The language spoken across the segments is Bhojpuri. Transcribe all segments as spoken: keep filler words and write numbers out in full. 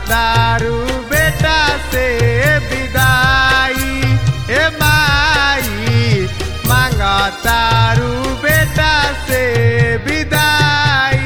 तारू बेटा से विदाई ए माई मांग तारू बेटा से विदाई।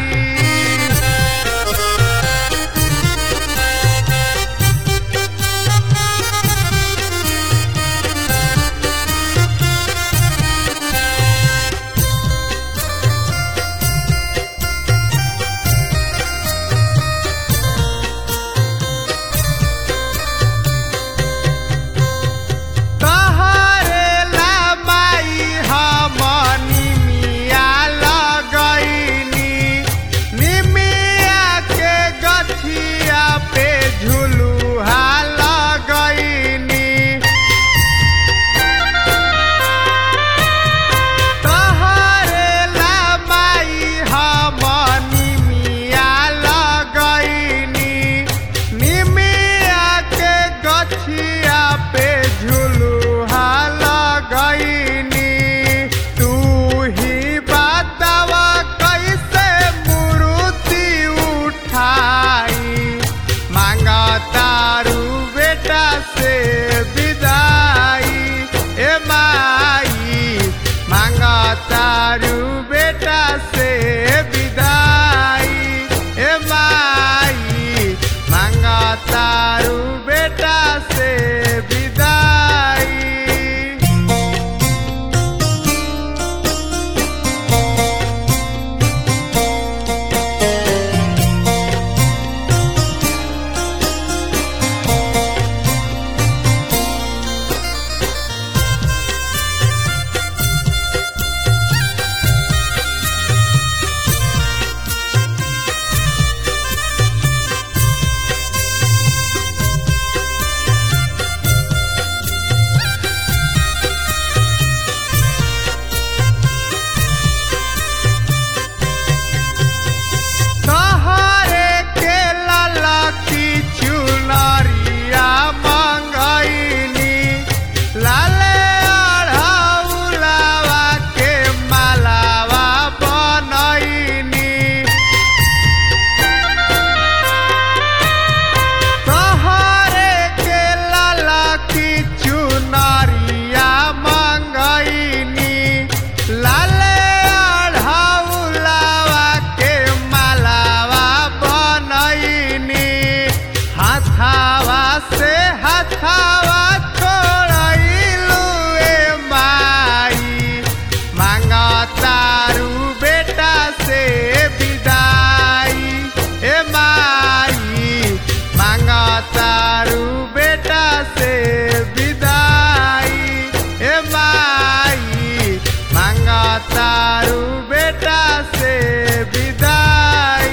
तारू बेटा से विदाई ए माई मांग तारू बेटा से विदाई। तारू बेटा से विदाई ए माई मांग तारू बेटा से विदाई।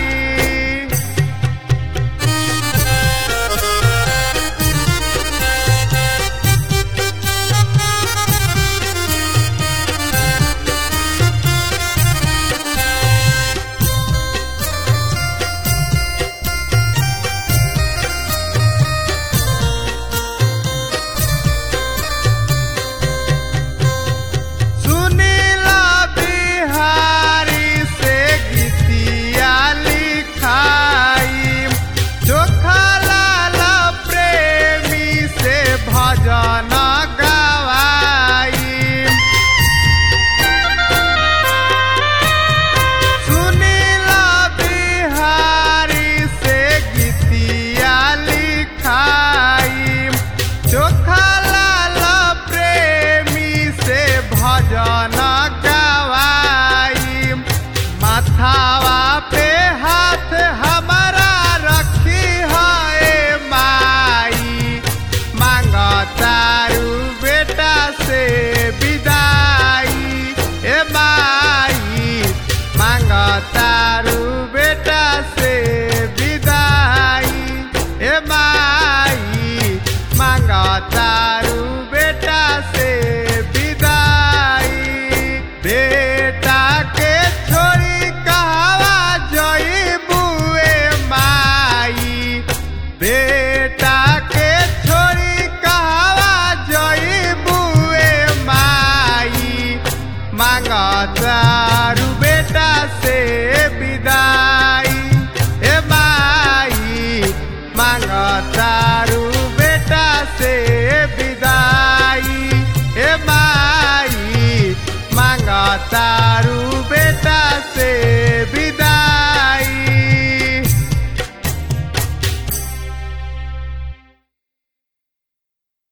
तारू बेटा से विदाई ए माई मांग तारू बेटा से विदाई। बेटा के छोड़ी कहवा जइबू ए माई बेटा के छोड़ी कहवा जइबू ए माई मांग तारू बेटा से विदाई ए माई मांग मांगतारू